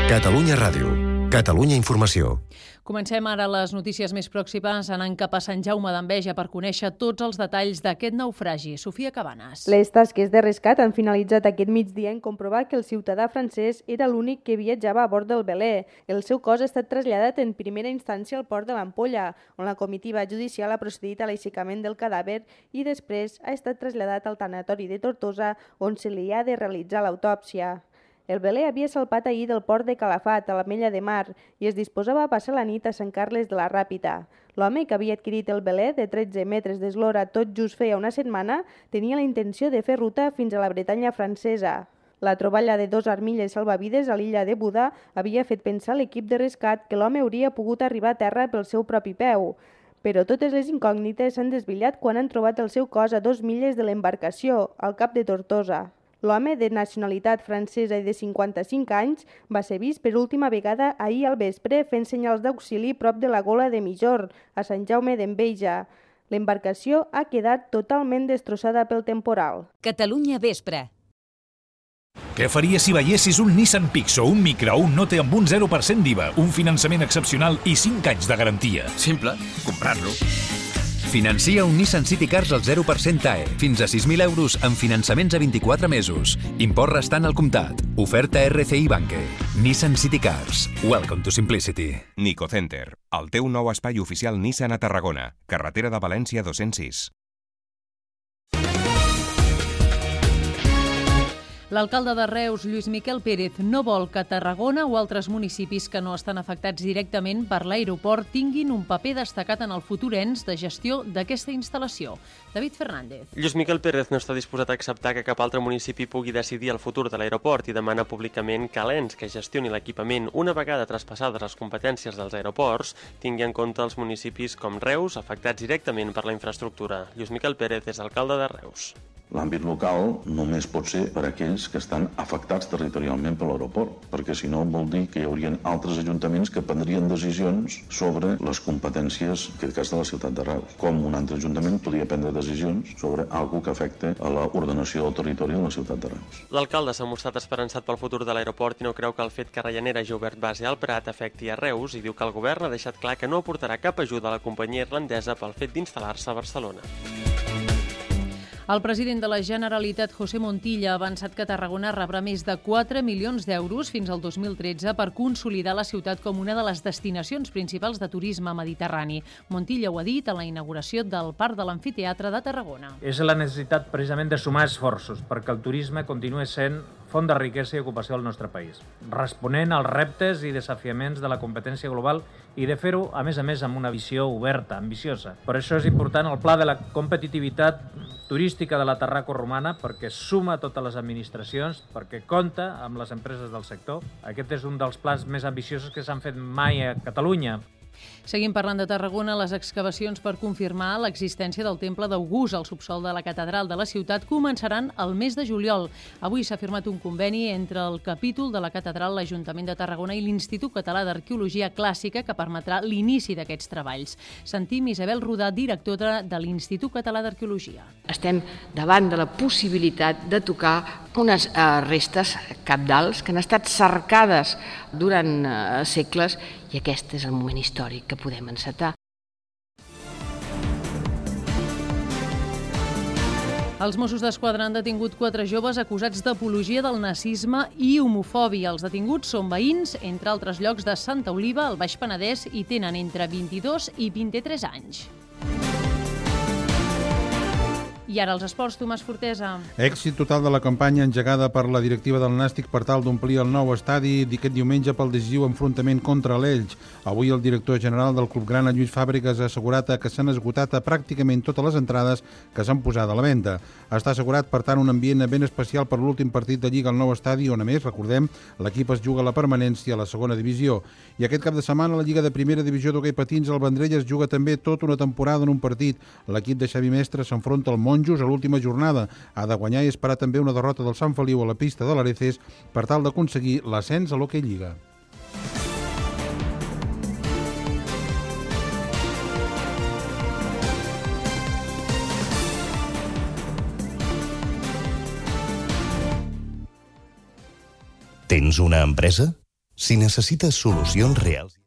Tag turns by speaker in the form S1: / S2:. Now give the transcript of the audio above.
S1: Catalunya Ràdio. Catalunya Informació.
S2: Comencem ara les notícies més pròximes anant cap a Sant Jaume d'Enveja per conèixer tots els detalls d'aquest naufragi. Sofia Cabanes.
S3: Les tasques de rescat han finalitzat aquest migdia en comprovar que el ciutadà francès era l'únic que viatjava a bord del velè. El seu cos ha estat traslladat en primera instància al port de l'Ampolla, on la comitiva judicial ha procedit a l'aixecament del cadàver i després ha estat traslladat al tanatori de Tortosa, on se li ha de realitzar l'autòpsia. El velè havia salpat ahir del port de Calafat, a l'Ametlla de Mar, i es disposava a passar la nit a Sant Carles de la Ràpita. L'home que havia adquirit el velè de 13 metres d'eslora tot just feia una setmana tenia la intenció de fer ruta fins a la Bretanya francesa. La troballa de 2 armilles salvavides a l'illa de Buda havia fet pensar a l'equip de rescat que l'home hauria pogut arribar a terra pel seu propi peu. Però totes les incògnites s'han desvetllat quan han trobat el seu cos a 2 milles de l'embarcació, al cap de Tortosa. L'home, de nacionalitat francesa i de 55 anys, va ser vist per última vegada ahir al vespre fent senyals d'auxili prop de la Gola de Mijor, a Sant Jaume d'Enveja. L'embarcació ha quedat totalment destrossada pel temporal.
S4: Catalunya Vespre.
S5: Què faries si veiessis un Nissan Pixo, un Micra o un Note amb un 0% d'IVA, un finançament excepcional i 5 anys de garantia?
S6: Simple, comprar-lo.
S7: Financia un Nissan City Cars al 0% TAE, fins a 6.000 euros en finançaments a 24 mesos. Import restant al comptat. Oferta RCI Banque. Nissan City Cars. Welcome to simplicity.
S8: Nico Center, el teu nou espai oficial Nissan a Tarragona. Carretera de València 206.
S2: L'alcalde de Reus, Lluís Miquel Pérez, no vol que Tarragona o altres municipis que no estan afectats directament per l'aeroport tinguin un paper destacat en el futur ens de gestió d'aquesta instal·lació. David Fernández.
S9: Lluís Miquel Pérez no està disposat a acceptar que cap altre municipi pugui decidir el futur de l'aeroport i demana públicament que l'ens que gestioni l'equipament, una vegada traspassades les competències dels aeroports, tingui en compte els municipis com Reus, afectats directament per la infraestructura. Lluís Miquel Pérez és alcalde de Reus.
S10: L'àmbit local només pot ser per aquells que estan afectats territorialment per l'aeroport, perquè si no vol dir que hi haurien altres ajuntaments que prendrien decisions sobre les competències, en aquest cas de la ciutat de Reus, com un altre ajuntament podria prendre decisions sobre alguna que afecta a l'ordenació del territori de la ciutat de Reus.
S9: L'alcalde s'ha mostrat esperançat pel futur de l'aeroport i no creu que el fet que Ryanair hagi obert base al Prat afecti a Reus i diu que el govern ha deixat clar que no aportarà cap ajuda a la companyia irlandesa pel fet d'instal·lar-se a Barcelona.
S2: El president de la Generalitat, José Montilla, ha avançat que Tarragona rebrà més de 4 milions d'euros fins al 2013 per consolidar la ciutat com una de les destinacions principals de turisme mediterrani. Montilla ho ha dit a la inauguració del Parc de l'Amfiteatre de Tarragona.
S11: És la necessitat precisament de sumar esforços perquè el turisme continuï sent font de riquesa i ocupació al nostre país, responent als reptes i desafiaments de la competència global i de fer-ho, a més, amb una visió oberta, ambiciosa. Per això és important el pla de la competitivitat turística de la Tarraco romana, perquè suma totes les administracions, perquè compta amb les empreses del sector. Aquest és un dels plans més ambiciosos que s'han fet mai a Catalunya.
S2: Seguim parlant de Tarragona. Les excavacions per confirmar l'existència del temple d'August al subsol de la catedral de la ciutat començaran el mes de juliol. Avui s'ha firmat un conveni entre el capítol de la catedral, l'Ajuntament de Tarragona i l'Institut Català d'Arqueologia Clàssica que permetrà l'inici d'aquests treballs. Sentim Isabel Rodà, directora de l'Institut Català d'Arqueologia.
S12: Estem davant de la possibilitat de tocar unes restes cabdals que han estat cercades durant segles i aquest és el moment històric que podem encetar.
S2: Els Mossos d'Esquadra han detingut 4 joves acusats d'apologia del nazisme i homofòbia. Els detinguts són veïns, entre altres llocs, de Santa Oliva, al Baix Penedès, i tenen entre 22 i 23 anys. I ara els esports, Tomàs Fortesa.
S13: Èxit total de la campanya engegada per la directiva del Nàstic per tal d'omplir el nou estadi d'aquest diumenge pel decisiu enfrontament contra l'Elx. Avui el director general del Club Grana, Lluís Fàbregas, ha assegurat que s'han esgotat pràcticament totes les entrades que s'han posat a la venda. Està assegurat, per tant, un ambient ben especial per l'últim partit de Lliga al nou estadi, on, a més, recordem, l'equip es juga la permanència a la segona divisió. I aquest cap de setmana la Lliga de Primera Divisió d'Hoquei Patins al Vendrell es juga també tota una temporada en un partit. L'equip de Xavi Mestre s'enfronta al Monjos a l'última jornada. Ha de guanyar i esperar també una derrota del Sant Feliu a la pista de l'Areces per tal d'aconseguir l'ascens a l'Hoquei Lliga.
S1: Tens una empresa? Si necessites solucions reals...